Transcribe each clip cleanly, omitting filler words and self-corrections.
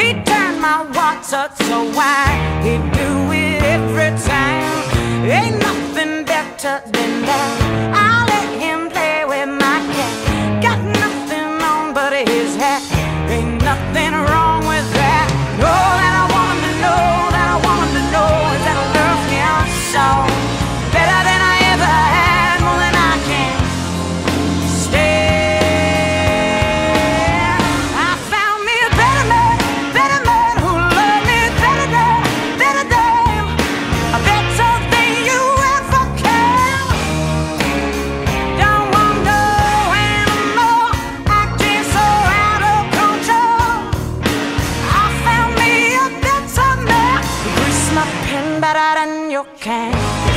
He turned my water so wide. He'd do it every time. Ain't nothing better than that. I let him play with my cat. Got nothing on but his hat. Ain't nothing wrong with that. All that I want him to know, that I want him to know, is that I love him so. Better than I ever had, more than I can stand. I found me a better man who loved me better than a better than you ever can. Don't want no animal acting so out of control. I found me a better man who greased my pen better than you can.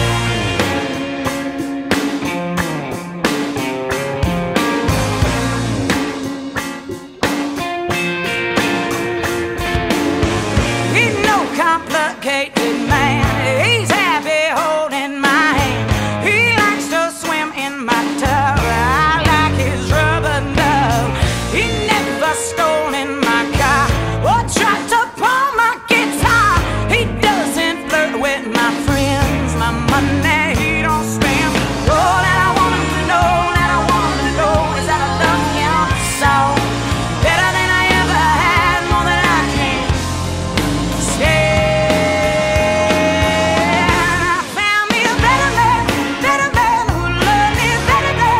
He's no complicated man. He's happy holding my hand. He likes to swim in my tub. I like his rubber dove. He never stole in my car or tried to pawn my guitar. He doesn't flirt with my friends. My money he don't spend. All that I want him to know, that I want him to know, is that I love him so. Better than I ever had, more than I can stand. I found me a better man who loved me better than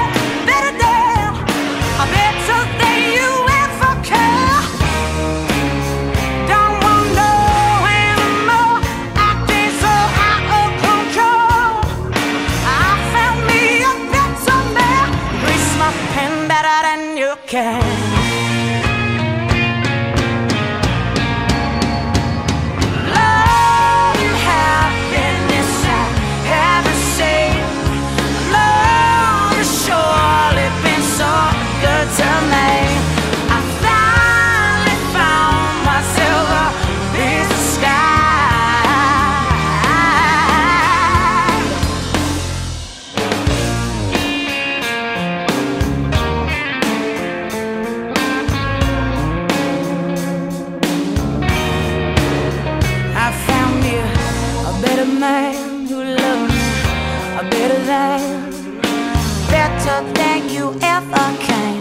a better than you ever can. Don't want no animal acting so out of control. I found me a better man, grease my pen better than you can. Love and happiness I haven't seen. Love has surely been so good to me. I finally found myself a piece of sky. I found me a better man who loved me better than you ever can.